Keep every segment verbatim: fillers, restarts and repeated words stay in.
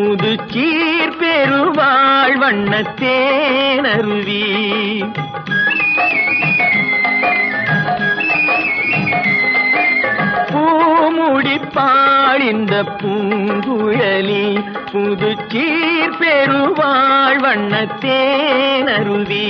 புது சீர் பெருவாழ் வண்ணத்தேனருவி பூமுடிப்பாள் இந்த பூங்குழலி புது சீர் பெருவாழ் வண்ணத்தேனருவி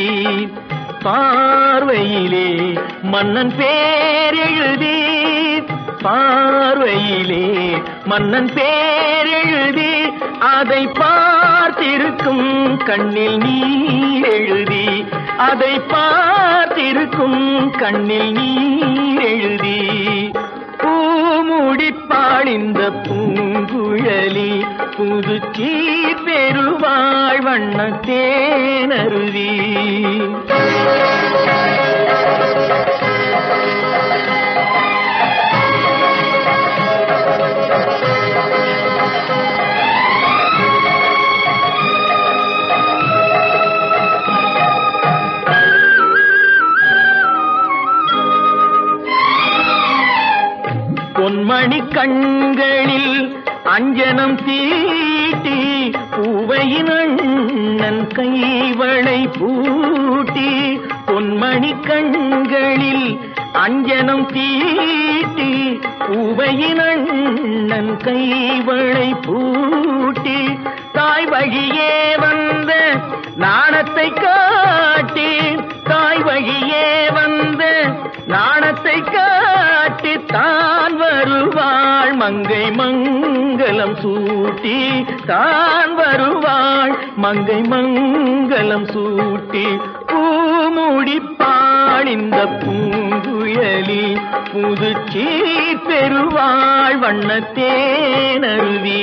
பார்வையிலே மன்னன் பேரெழுதி பார்வையிலே மன்னன் பேரெழுதி அதை பார்த்திருக்கும் கண்ணில் நீர் எழுதி அதை பார்த்திருக்கும் கண்ணில் நீர் எழுதி பூமுடிப்பாள் இந்த பூங்குழலி புது சீர் பெருவாழ் வண்ணத்தேனருவி பொன்மணி கண்களில் அஞ்சனம் தீட்டி பூவையின் அண்ணன் கைவளை பூட்டி பொன்மணி கண்களில் அஞ்சனம் தீட்டி பூவையின் அண்ணன் கைவளை பூட்டி தாய் வழியே வந்த நாணத்தை காட்டி தாய் வழியே வந்த நாணத்தை காட்டி தான் வருவாள் மங்கை மங்களம் சூட்டி தான் வருவாள் மங்கை மங்களம் சூட்டி பூமுடிப்பாள் இந்த பூங்குழலி புது சீர் பெருவாழ் வண்ணத்தேனருவி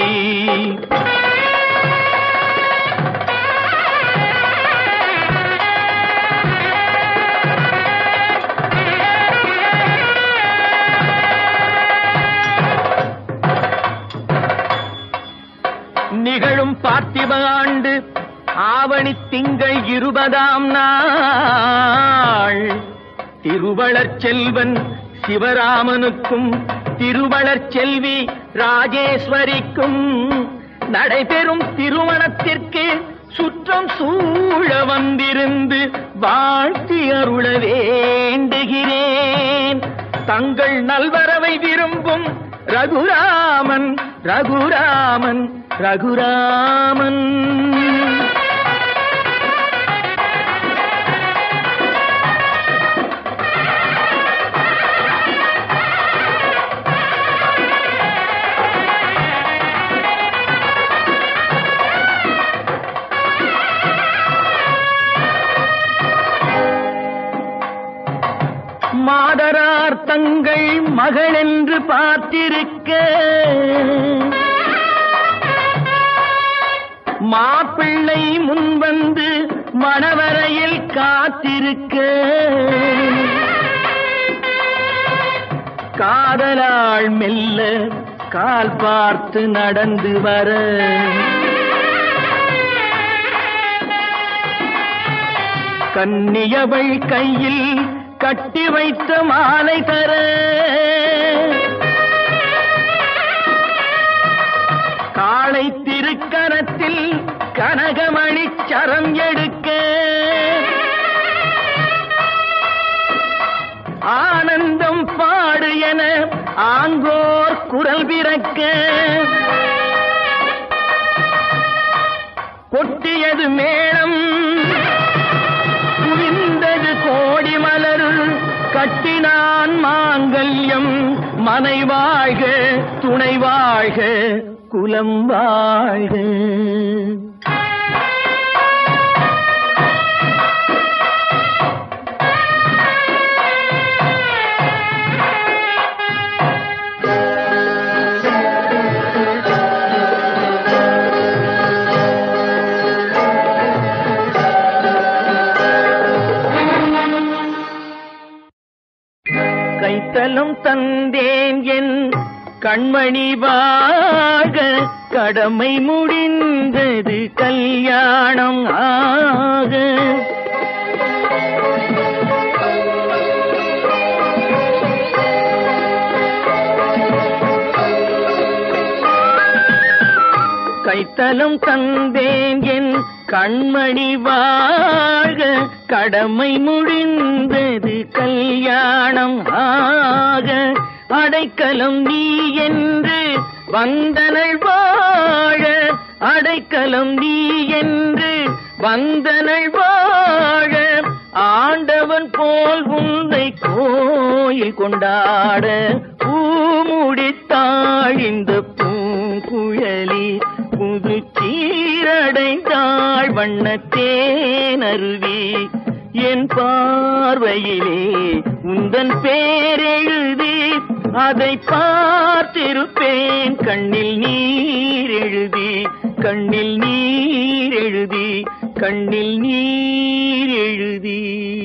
நிகழும் பார்த்திப ஆண்டு ஆவணி திங்கள் இருபதாம் நாள் திருவளர் செல்வன் சிவராமனுக்கும் திருவளர் செல்வி ராஜேஸ்வரிக்கும் நடைபெறும் திருமணத்திற்கு சுற்றம் சூழ வந்திருந்து வாழ்த்தி அருள வேண்டுகிறேன். தங்கள் நல்வரவை விரும்பும் ரகுராமன் ரகுராமன் ரகுராமன். மாதரார் தங்கள் மகள் என்று பார்த்திருக்க மாப்பிள்ளை முன்வந்து மணவரையில் காத்திருக்க காதலாள் மெல்ல கால் பார்த்து நடந்து வர கன்னியவள் கையில் கட்டி வைத்த மாலை தர காளை திருக்கரத்தில் கனகமணி சரம் எடுக்க ஆனந்தம் பாடு என ஆங்கோர் குரல் பிறக்க கொட்டியது மேளம் குவிந்தது கோடி மலர் கட்டினான் மாங்கல்யம் மனை வாழ்க துணை வாழ்க குலம் வாழ்க. கைத்தலம் தந்தேன் என் கண்மணி வாழ கடமை முடிந்தது கல்யாணம் ஆக. கடைத்தலம் தந்தேன் என் கண்மணி வாழ்க, கடமை முடிந்தது கல்யாணம் ஆக. அடைக்கலம் நீ என்று வந்தனள் வாழ, அடைக்கலம் நீ என்று வந்தனள் வாழ. ஆண்டவன் போல் உன்னை கோயில் கொண்டாட, பூமுடித்தாள் இந்த பூங்குழலி, புது சீரடைந்தாள் வண்ணத்தேனருவி. என் பார்வையிலே உந்தன் பேரெழுதி, அதை பார்த்திருப்பேன் கண்ணில் நீர் எழுதி, கண்ணில் நீர் எழுதி, கண்ணில் நீர் எழுதி.